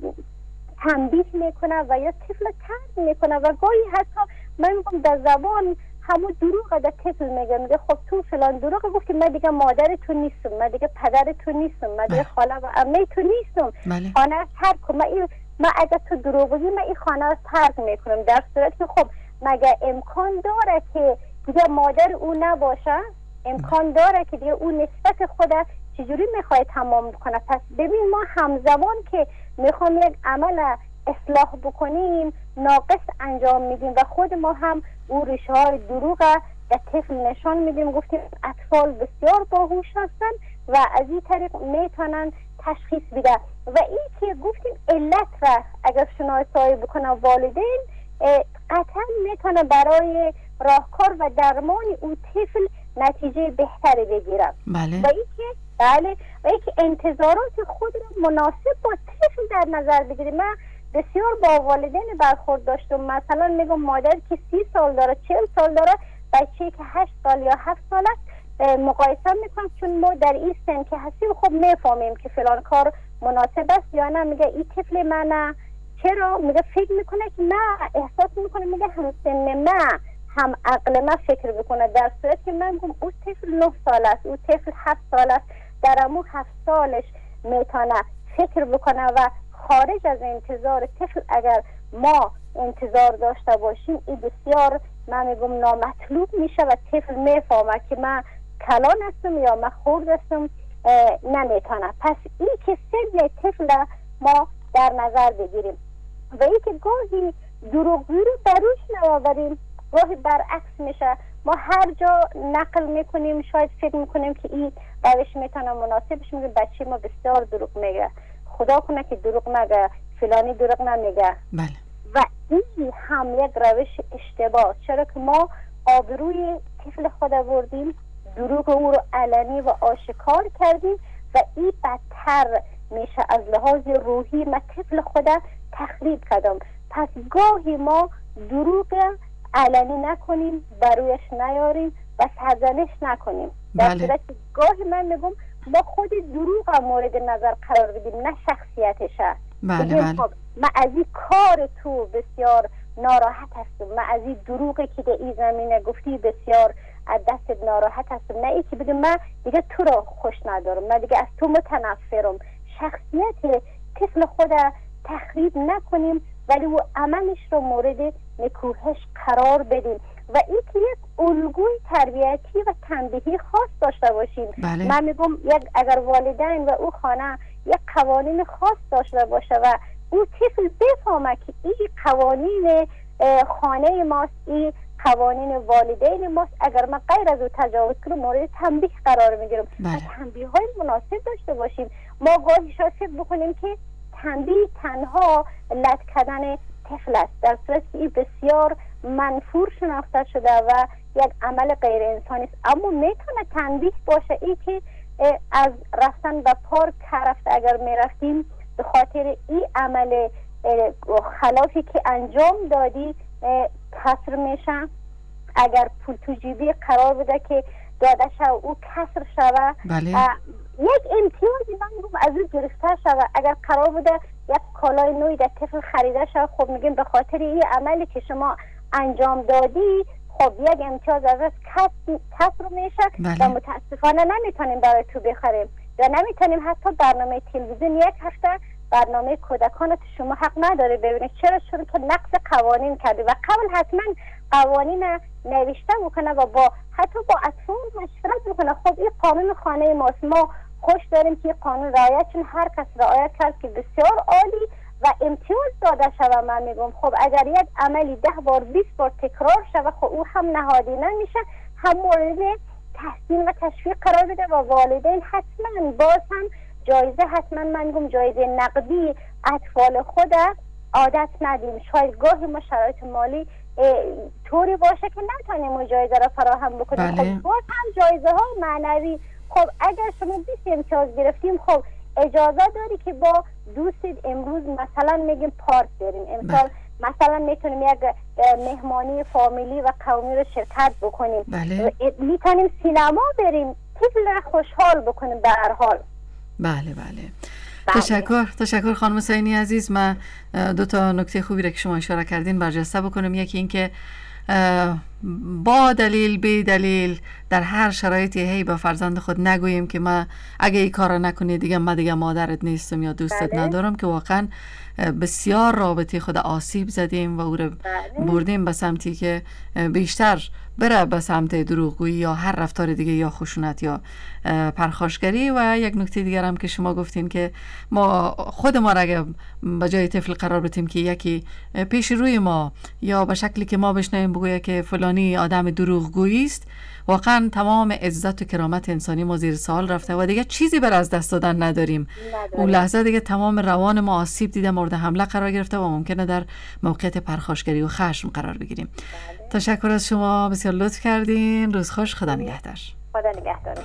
تنبیه میکنه و یا طفل طرد میکنه و گاهی حتی من میگم در زبان همون دروغ در طفل میگه خب تو فلان دروغ گفت که من دیگه مادر تو نیستم، من دیگه پدر تو نیستم، من دیگه خاله و عمه تو نیستم، خانه از ترک کن، من اگر تو دروغ بگی من این خانه از ترک میکنم. در صورتی که خب مگه امکان داره که دیگه مادر او نباشه؟ امکان داره که دیگه او نسبت خود چجوری میخواد تمام بکنه؟ پس ببین ما همزمان که میخوام یک عمل اصلاح بکنیم ناقص انجام میدیم و خود ما هم او ریشه های دروغ در طفل نشان میدیم. گفتیم اطفال بسیار باهوش هستن و از این طریق میتونن تشخیص بده و این که گفتیم علت را اگر شناسایی بکنه والدین قطعا میتونه برای راهکار و درمان اون طفل نتیجه بهتری بگیره. بله. و اینکه انتظارات خود را مناسب با طفل در نظر بگیریم. من بسیار با والدین برخورد داشتم، مثلا میگم مادر که 30 سال داره 40 سال داره بچه‌ای که 8 سال یا 7 سال است مقایسه میکنم، چون ما در این سن که هستیم خب میفهمیم که فلان کار مناسب است یا نه. میگه این طفل من چرا؟ میگه فکر میکنه که نه، احساس میکنه میگه هم سن من هم عقل من فکر بکنه، در صورتی که من میگم اون طفل 9 سال است، اون طفل 7 سال است، در امون 7 سالش میتونه فکر بکنه و خارج از انتظار طفل اگر ما انتظار داشته باشیم این بسیار من میگم نامطلوب میشه و طفل میفهمه که من کلان هستم یا من خرد هستم، نمیتونه. پس این که سن طفل ما در نظر بگیریم و این که گاهی دروغگویی رو بروش نیاوریم، گاهی برعکس میشه، ما هر جا نقل میکنیم شاید فکر میکنیم که این روش میتونه مناسبش، میگه بچه ما بسیار دروغ میگه، خدا کنه که دروغ نگه، فلانی دروغ نمیگه. بله. و این هم یک روش اشتباه، چرا که ما آبروی طفل خود بردیم، دروغ او رو علنی و آشکار کردیم و این بدتر میشه از لحاظ روحی. من طفل خود تخریب کردم. پس گاهی ما دروغ علنی نکنیم، برویش نیاریم و سرزنش نکنیم. در صورت که گاهی من میگم با خود دروغ مورد نظر قرار بدیم نه شخصیتشه. بله. خب من از این کار تو بسیار ناراحت هستم، من از این دروغی که در این زمینه گفتی بسیار از دست ناراحت هستم، نه ای که بگم من دیگه تو رو خوش ندارم، من دیگه از تو متنفرم. شخصیت طفل خود تخریب نکنیم ولی او عملش رو مورد نکوهش قرار بدیم و این که یک الگوی تربیتی و تنبیهی خاص داشته باشیم. بله. من میگم اگر والدین و او خانه یک قوانین خاص داشته باشه و او طفل بفهمه که این قوانین خانه ماست، این قوانین والدین ماست، اگر من غیر از او تجاوز کنم مورد تنبیه قرار میگیرم. تنبیه های مناسب داشته باشیم. ما گاهی شاید فکر بکنیم که تنبیه تنها لط کردن طفل است، در صورتی که این بسیار منفور شناخته شده و یک عمل غیر انسانی است. اما میتونه تنبیه باشه این که از رفتن به پارک رفت اگر میرفتیم به خاطر این عمل خلافی که انجام دادی کسر میشن، اگر پول تو جیبی قرار بوده که داده شو او کسر شوه. بله. یک امتیازی من میگم از او گرفته شوه. اگر قرار بوده یک کالای نوی در طفل خریده شوه، خب میگیم به خاطر این عملی که شما انجام دادی خب یک امتیاز از کسر میشه. بله. و متاسفانه نمیتونیم برای تو بخریم یا نمیتونیم حتی برنامه تلویزیون یک هفته برنامه کودکان شما حق نداره ببینید. چرا؟ چون که نقض قوانین کردی و قبل حتما قوانین نوشته بکنه و با حتی با اطفال مشورت بکنه. خب این قانون خانه ماست، ما خوش داریم که قانون رعایت، چون هر کس رعایت کرد که بسیار عالی و امتیاز داده شوه. من میگم خب اگر یک عملی 10 بار 20 بار تکرار شوه خب او هم نهادینه میشه، هم مورد تحسین و تشویق قرار بده و والدین حتما باز هم جایزه، حتما من میگم جایزه نقدی اطفال خود عادت ندیم. شاید گاهی ما شرایط مالی طوری باشه که نتونیم اون جایزه را فراهم بکنیم. خب باز هم جایزه های معنوی، خب اگر شما 20 امتیاز گرفتیم، خب اجازه داری که با دوستت امروز مثلا میگیم پارک بریم، امسال مثلا میتونیم یک مهمانی فامیلی و قومی رو شرکت بکنیم، میتونیم سینما بریم، طفل را خوشحال بکنیم به هر حال. بله. تشکر خانم حسینی عزیز. من 2 نکته خوبی را که شما اشاره کردین برجسته بکنم. یکی این که با دلیل بی دلیل در هر شرایطی هی به فرزند خود نگوییم که من اگه این کار نکنی دیگه من دیگه مادرت نیستم یا دوستت ندارم، که واقعا بسیار رابطه خود آسیب زدیم و او رو بردیم به سمتی که بیشتر بره به سمت دروغگویی یا هر رفتار دیگه یا خشونت یا پرخاشگری. و یک نکته دیگر هم که شما گفتین که ما خود ما را اگه به جای طفل قرار بدیم که یکی پیش روی ما یا به شکلی که ما بشنویم بگویه که فلانی آدم دروغگویی است، واقعا تمام عزت و کرامت انسانی ما زیر سوال رفته و دیگه چیزی بر از دست دادن نداریم. اون لحظه دیگه تمام روان ما آسیب دیده، مورد حمله قرار گرفته و ممکنه در موقعیت پرخاشگری و خشم قرار بگیریم. تشکر از شما، بسیار لطف کردین. روز خوش، خدا نگهدار. خدا نگهدار.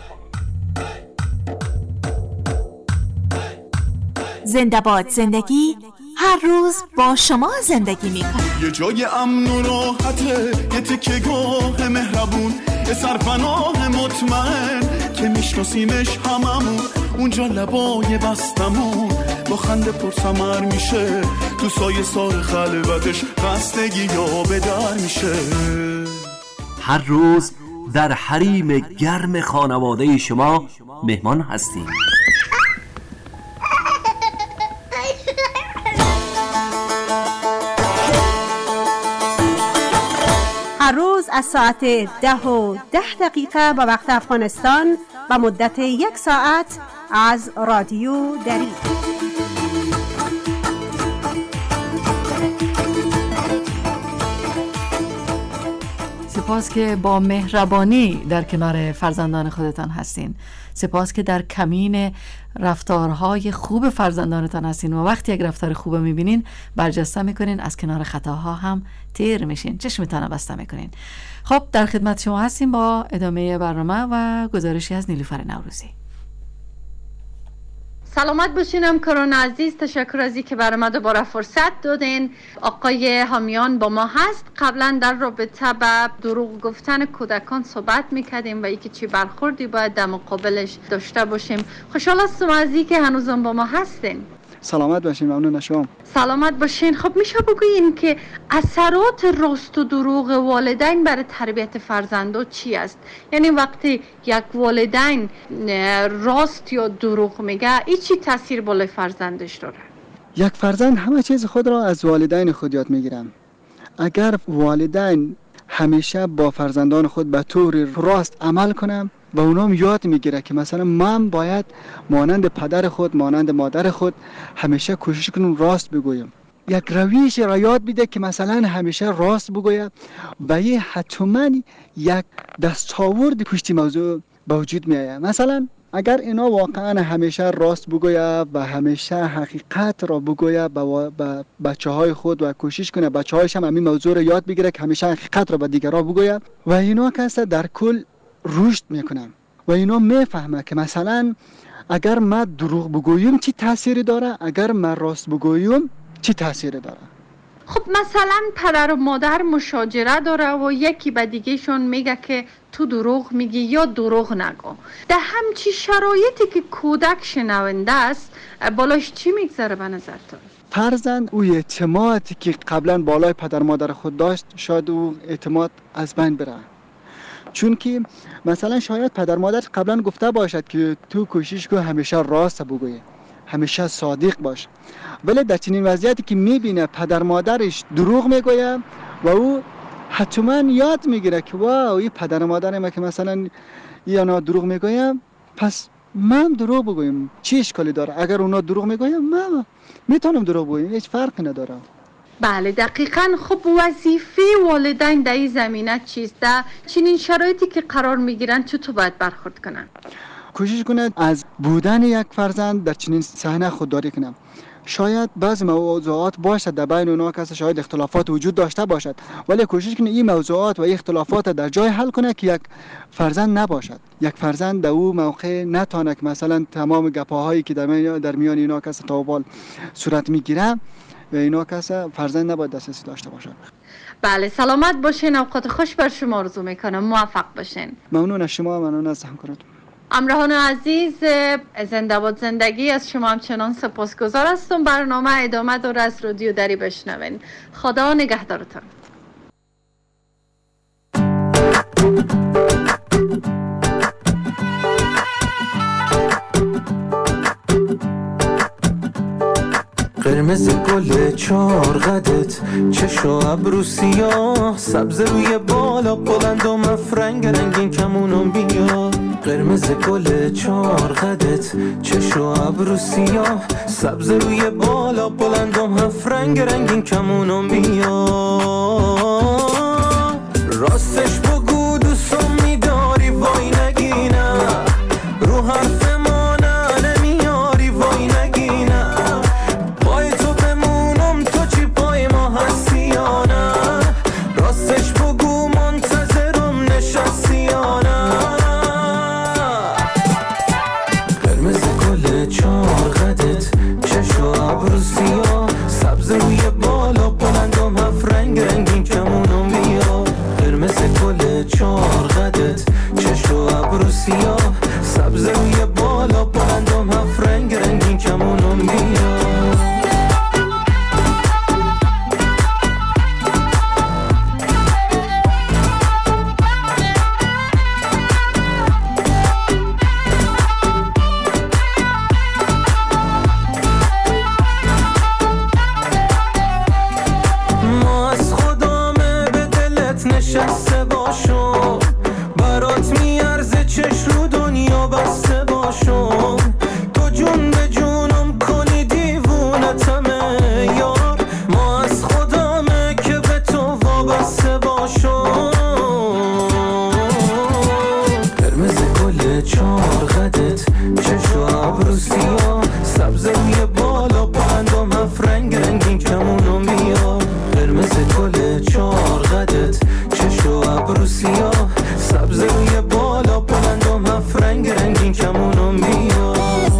زنده باد زندگی، هر روز با شما زندگی میکنه. یه جای امن و راحته، یه تکه گاه مهربون، یه سرپناه مطمئن که میشناسیمش هممون، اونجا لبای بستمون با خنده پرثمر میشه، تو سایه سار خلوتش خستگی یا به در میشه. هر روز در حریم گرم خانواده شما مهمان هستیم. هر روز از ساعت 10:10 به وقت افغانستان و مدت 1 ساعت از رادیو دری. سپاس که با مهربانی در کنار فرزندان خودتان هستین. سپاس که در کمین رفتارهای خوب فرزندانتان هستین و وقتی یک رفتار خوب میبینین برجسته میکنین، از کنار خطاها هم تیر میشین، چشمتان رو بسته میکنین. خب در خدمت شما هستیم با ادامه برنامه و گزارشی از نیلوفر نوروزی. سلامت باشین همکاران عزیز، تشکر از اینکه برای ما دوباره فرصت دادین. آقای حامیان با ما هست. قبلا در رابطه با دروغ گفتن کودکان صحبت میکردیم و اینکه چی برخوردی باید در مقابلش داشته باشیم. خوشحال هستم از اینکه هنوزم با ما هستین. سلامت باشین. ممنون از شما. سلامت باشین. خب میشه بگویین که اثرات راست و دروغ والدین برای تربیت فرزندان چی است؟ یعنی وقتی یک والدین راست یا دروغ میگه، این چی تاثیر بالای فرزندش داره؟ یک فرزند همه چیز خود را از والدین خود یاد میگیرن. اگر والدین همیشه با فرزندان خود به طور راست عمل کنن و اونام یاد میگیره که مثلا من باید مانند پدر خود، مانند مادر خود همیشه کوشش کنم راست بگویم. یک رویش را یاد بیده که مثلا همیشه راست بگوید و یه حتما یک دستاورد پشت موضوع به وجود میآید. مثلا اگر اینا واقعا همیشه راست بگوید و همیشه حقیقت را بگوید به بچه‌های خود و کوشش کنه بچه‌هایش هم همین موضوع را یاد بگیره که همیشه حقیقت را به دیگران بگوید و اینا کسا در کل رشد میکنم و اینا میفهمه که مثلا اگر من دروغ بگویم چی تأثیری داره، اگر من راست بگویم چی تأثیری داره. خب مثلا پدر و مادر مشاجره داره و یکی به دیگه شون میگه که تو دروغ میگی یا دروغ نگو. در همچی شرایطی که کودک شنونده است، بالاش چی میگذره به نظرتون؟ فرزند او اعتمادی که قبلا بالای پدر مادر خود داشت شاید او اعتماد از بین بره. چون که مثلا شاید پدر مادر قبلا گفته باشد که تو کوشش کن همیشه راست بگوی، همیشه صادق باش، ولی در چنین وضعیتی که میبینه پدر مادرش دروغ میگوید و او حتما یاد میگیره که واو این پدر مادرم که مثلا یا دروغ میگویم پس من دروغ بگویم چی اشکالی داره؟ اگر اونا دروغ میگویم من میتونم دروغ بگویم، هیچ فرقی نداره. بله دقیقاً. خب وظیفه والدین در این زمینه چیست؟ در چنین شرایطی که قرار میگیرن چطور باید برخورد کنن؟ کوشش کنند از بودن یک فرزند در چنین صحنه خودداری کنند. شاید بعضی موضوعات باشد در بین اونا کسی شاید اختلافات وجود داشته باشد، ولی کوشش کنه این موضوعات و این اختلافات در جای حل کنه که یک فرزند نباشد، یک فرزند در او موقع نتانه که مثلا تمام گپاهایی که در میان اینا کسی تاوال صورت میگیره و اینا کسی فرزند نباید دسترسی داشته باشد. بله، سلامت باشین، اوقات خوش بر شما آرزو میکنم، موفق باشین. ممنون از شما، ممنون از همکارتون. همراهان عزیز، زنده باد زندگی، از شما همچنان سپاسگزار هستم. برنامه ادامه داره، از رادیو دری بشنوین. خدا نگهدارتان. قرمز گل چار قدت، چش و ابرو سیاه، سبز روی بالا بلند و مفرنگ رنگین کمونم بیا. قرمز گل چار قدت، چش و ابرو سیاه، سبز روی بالا بلند و مفرنگ رنگین کمونم بیا. راستش بگو دوستم میداری وای نگینه، رو حرف ما نمیاری وای نگینه. پای تو بمونم تو چی پای ما هستی یا نه، راستش بگو منتظرم نشستی یا نه. قرمز گل چار قدت، چش و ابرو سیاه، سبز روی بالا بلندم هفرنگ رنگین کمونم بیا. قرمز گل چار قدت، چش و ابرو سیاه، سبز روی بالا بلندم هفرنگ رنگین کمونم بیا. نشسته باشم برات میارزه چش رو دنیا بسته باشم. تو جون به جونم کنی دیوونتمه یار، ما از خودمه که به تو وابسته باشم. قرمز گل چار قدت، چش و ابرو سیاه، سبز روی بالا بلندم هفرنگ رنگین کمونم بیا. قرمز گل چار قدت، چش و ابرو سیاه، سبز روی بالا بلندم هفرنگ رنگین کمونم بیا.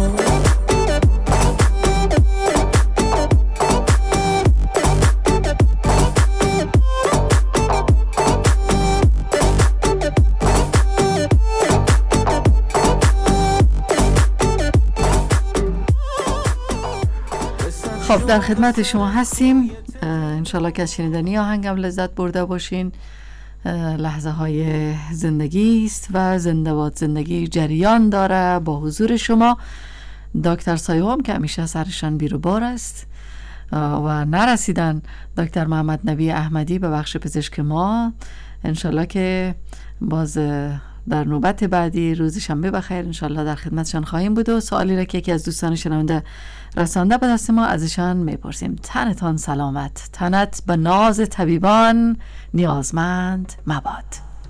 خب در خدمت شما هستیم. انشالله که از شنیدنی آهنگم لذت برده باشین. لحظه های زندگی است و زنده باد زندگی جریان داره با حضور شما. دکتر سایوام که همیشه سرشان بیروبار است و نرسیدن دکتر محمد نبی احمدی به بخش پزشک ما. انشالله که باز در نوبت بعدی روز شنبه بخیر انشالله در خدمتشان خواهیم بود و سوالی را که یکی از دوستان شنونده رسانده به دست ما ازشان میپرسیم. تنتان سلامت، تنت به ناز طبیبان نیازمند مباد.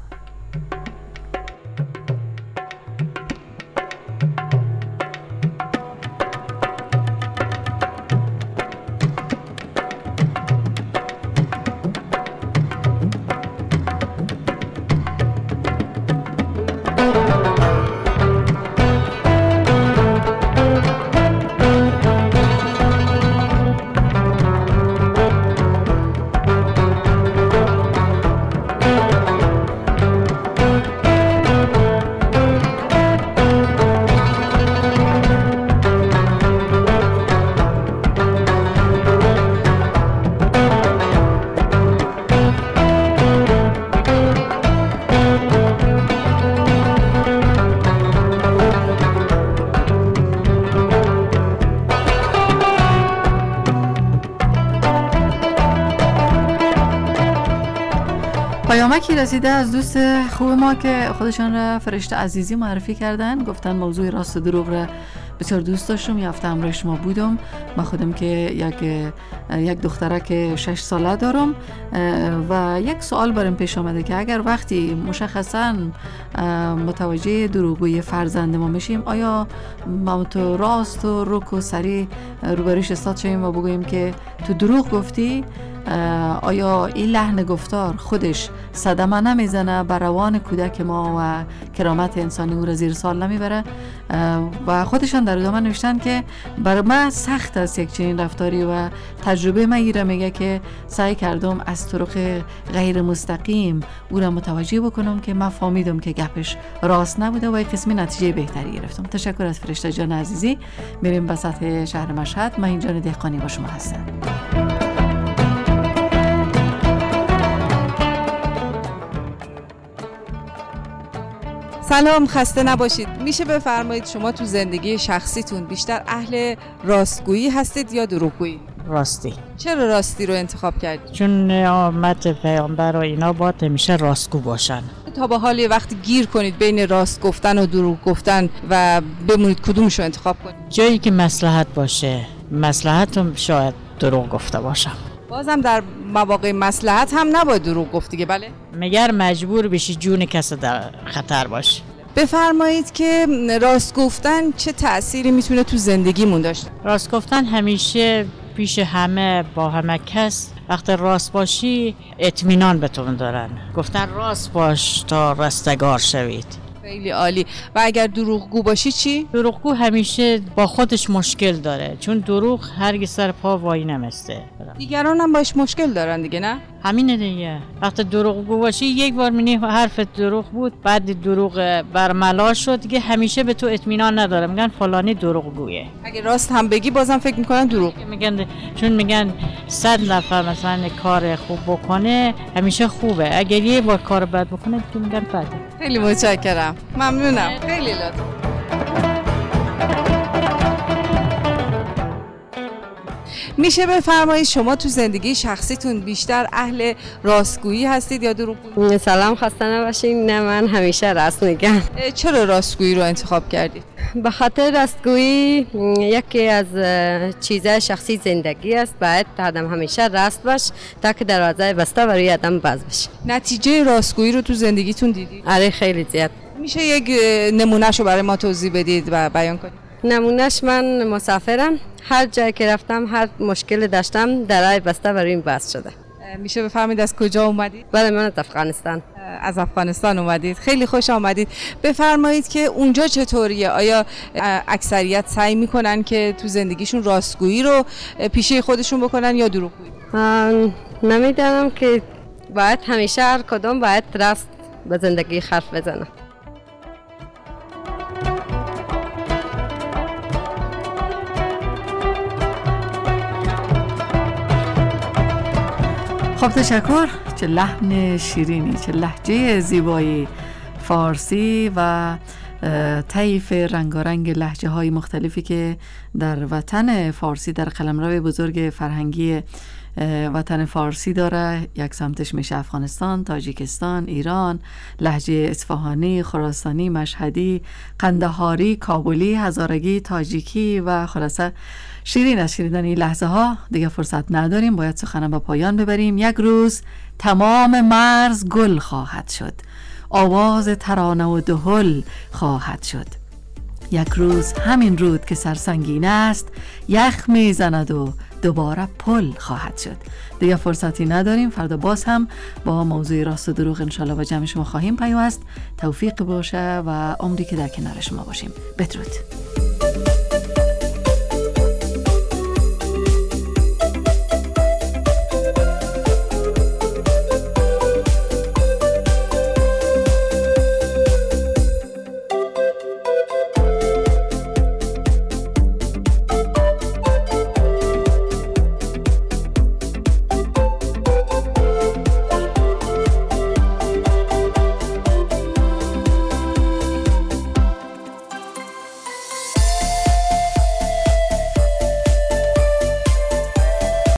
پیامکی رسیده از دوست خوب ما که خودشان را فرشته عزیزی معرفی کردن. گفتن موضوع راست و دروغ را بسیار دوست داشتم. یه هفته همراه شما بودم. من خودم که یک دخترک 6 ساله دارم و یک سوال برام پیش آمده که اگر وقتی مشخصاً متوجه دروغگویی فرزند ما میشیم، آیا ما تو راست و رک و سری روبروش استاد شویم و بگوییم که تو دروغ گفتی؟ آیا این لحن گفتار خودش صدمه نمیزنه بر روان کودک ما و کرامت انسانی او را زیر سوال نمیبره؟ و خودشان در ادامه نوشتن که برای من سخت است یک چنین رفتاری و تجربه من ایره میگه که سعی کردم از طرق غیر مستقیم او را متوجه بکنم که من فهمیدم که گپش راست نبوده و یک قسمی نتیجه بهتری گرفتم. تشکر از فرشته جان عزیزی. میریم به سطح شهر مشهد. من اینجا دهقانی با شما هستم. سلام، خسته نباشید. میشه بفرمایید شما تو زندگی شخصیتون بیشتر اهل راستگویی هستید یا دروغگویی؟ راستی. چرا راستی رو انتخاب کردید؟ چون آمد پیامبر و اینا باید همیشه راستگو باشن. تا به حال وقتی گیر کنید بین راست گفتن و دروغ گفتن و بمونید کدومش رو انتخاب کنید؟ جایی که مصلحت باشه. مصلحتم شاید دروغ گفته باشم. بازم در مواقع مصلحت هم نباید دروغ گفت دیگه. بله، مگر مجبور بشی جون کسی در خطر باشه. بفرمایید که راست گفتن چه تأثیری میتونه تو زندگیمون داشته؟ راست گفتن همیشه پیش همه با همه کس وقتی راست باشی اطمینان به تو دارن. گفتن راست باش تا رستگار شوید. خیلی عالی. و اگر دروغگو باشی چی؟ دروغگو همیشه با خودش مشکل داره، چون دروغ هرگز سر پا وای نمیسته. دیگران هم باش مشکل دارن دیگه، نه؟ همینه دیگه. وقتی دروغگو باشی یک بار می‌بینی حرف دروغ بود، بعد دروغ برملا شد دیگه، همیشه به تو اطمینان نداره. میگن فلانی دروغگویه. اگه راست هم بگی بازم فکر میکنن دروغ. میگن 100 نفر مثلا کار خوب بکنه همیشه خوبه، اگر یه بار کار بد بکنه دیگه میگن بده. خیلی متشکرم. ممنونم. خیلی لطف. میشه بفرمایید شما تو زندگی شخصیتون بیشتر اهل راستگویی هستید یا دروغگویی؟ سلام، خسته نباشین. نه، من همیشه راست میگم. چرا راستگویی رو انتخاب کردید؟ به خاطر راستگویی یکی از چیزهای شخصی زندگی است. باید آدم همیشه راست باش تا که دروازه بسته برای آدم باز بشه. نتیجه راستگویی رو تو زندگیتون دیدید؟ آره، خیلی زیاد. میشه یک نمونهشو برای ما توضیح بدید و بیان کنید؟ نمونهش، من مسافرم، هر جایی که رفتم هر مشکل داشتم درای بسته برای این باز شده. میشه بفهمید از کجا اومدید؟ بله، من از افغانستان. از افغانستان اومدید. خیلی خوش آمدید. بفرمایید که اونجا چطوریه؟ آیا اکثریت سعی میکنن که تو زندگیشون راستگویی رو پیشه خودشون بکنن یا دروغگویی؟ نمیدانم که باید همیشه هر کدوم باید راست به زندگی حرف بزنه. خب تشکر. چه لحن شیرینی، چه لهجه زیبایی فارسی و طیف رنگارنگ لهجه های مختلفی که در وطن فارسی، در قلمرو بزرگ فرهنگی وطن فارسی داره. یک سمتش میشه افغانستان، تاجیکستان، ایران، لهجه اصفهانی، خراسانی، مشهدی، قندهاری، کابلی، هزارگی، تاجیکی و خلاصه شیرین از شنیدن این لحظه ها دیگه فرصت نداریم. باید سخنم به پایان ببریم. یک روز تمام مرز گل خواهد شد، آواز ترانه و دهل خواهد شد. یک روز همین رود که سرسنگین است یخ میزند و دوباره پل خواهد شد. دیگه فرصتی نداریم. فردا باز هم با موضوع راست و دروغ انشالله با جمع شما خواهیم پیوست. توفیق باشه و عمری که در کنار شما باشیم. بدرود.